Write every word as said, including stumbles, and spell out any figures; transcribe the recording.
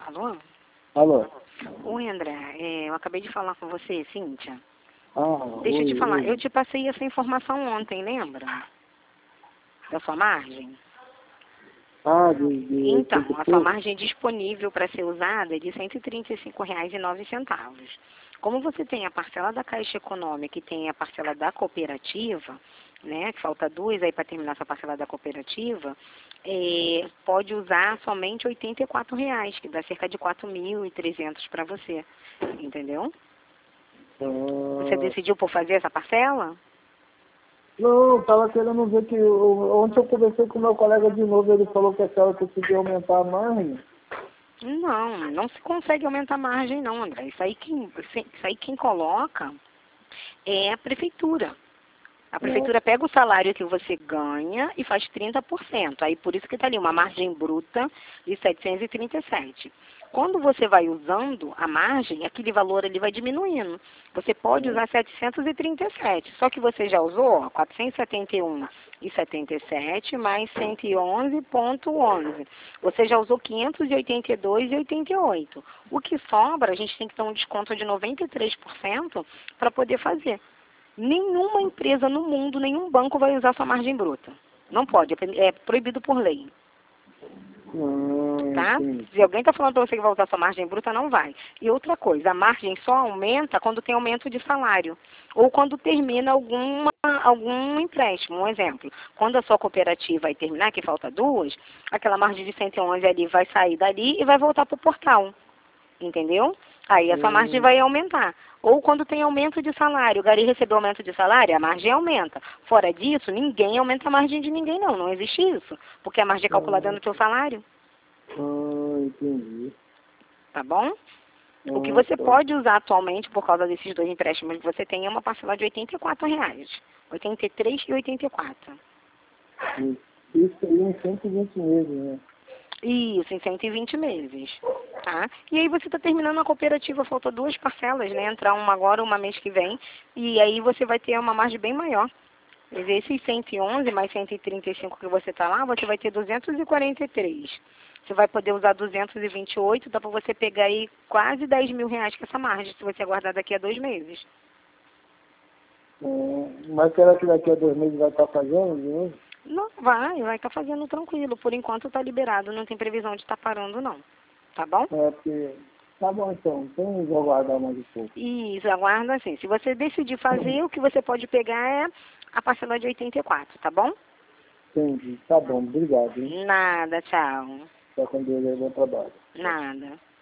Alô? Alô? Oi, André. É, eu acabei de falar com você, Cíntia. Ah, Deixa eu oi, te falar. oi. Eu te passei essa informação ontem, lembra? Da sua margem? Ah, de, de Então, oitenta e a sua pouco? margem disponível para ser usada é de cento e trinta e cinco reais e nove centavos. Como você tem a parcela da Caixa Econômica e tem a parcela da cooperativa, né, que falta duas aí para terminar essa parcela da cooperativa, é, pode usar somente oitenta e quatro reais, que dá cerca de quatro mil e trezentos para você, entendeu? Você Ah, decidiu por fazer essa parcela? não, estava querendo ver que eu- ontem eu conversei com o meu colega de novo, ele falou que a senhora conseguia aumentar a margem. Não, não se consegue aumentar a margem não, André. Isso aí quem, isso aí quem coloca é a prefeitura. A Não. prefeitura pega o salário que você ganha e faz trinta por cento. Aí por isso que está ali uma margem bruta de setecentos e trinta e sete. Quando você vai usando a margem, aquele valor ali vai diminuindo. Você pode usar setecentos e trinta e sete, só que você já usou ó, quatrocentos e setenta e um e setenta e sete mais cento e onze vírgula onze. Você já usou quinhentos e oitenta e dois vírgula oitenta e oito. O que sobra, a gente tem que dar um desconto de noventa e três por cento para poder fazer. Nenhuma empresa no mundo, nenhum banco vai usar sua margem bruta. Não pode, é proibido por lei. Ah, Tá? entendi. Se alguém está falando para você que vai usar sua margem bruta, não vai. E outra coisa, a margem só aumenta quando tem aumento de salário. Ou quando termina alguma, algum empréstimo. Um exemplo, quando a sua cooperativa vai terminar, que falta duas, aquela margem de cento e onze ali vai sair dali e vai voltar para o portal. Entendeu? Aí a sua margem Hum, vai aumentar. Ou quando tem aumento de salário, o gari recebeu aumento de salário, a margem aumenta. Fora disso, ninguém aumenta a margem de ninguém, não. Não existe isso. Porque a margem é calculada no ah, teu salário. ah, entendi. Tá bom? O que Ah, você tá. pode usar atualmente, por causa desses dois empréstimos que você tem, é uma parcela de oitenta e quatro reais. oitenta e três e oitenta e quatro. Isso aí em cento e vinte meses, né? Isso, em cento e vinte meses. Tá? E aí você está terminando a cooperativa, faltam duas parcelas, né? Entrar uma agora, uma mês que vem. E aí você vai ter uma margem bem maior. Quer dizer, esses cento e onze mais cento e trinta e cinco que você está lá, você vai ter duzentos e quarenta e três. Você vai poder usar duzentos e vinte e oito, dá para você pegar aí quase dez mil reais com essa margem, se você aguardar daqui a dois meses. Ah, mas será que daqui a dois meses vai estar fazendo de novo? Não, vai, vai estar fazendo tranquilo. Por enquanto está liberado, não tem previsão de estar parando, não. Tá bom? É, porque... Tá bom, então. Então eu vou aguardar mais um pouco. Isso, aguarda assim. Se você decidir fazer, o que você pode pegar é a parcela de oitenta e quatro, tá bom? Entendi. Tá bom. Obrigado, hein? Nada, tchau. Fica com Deus aí. Bom trabalho. Nada.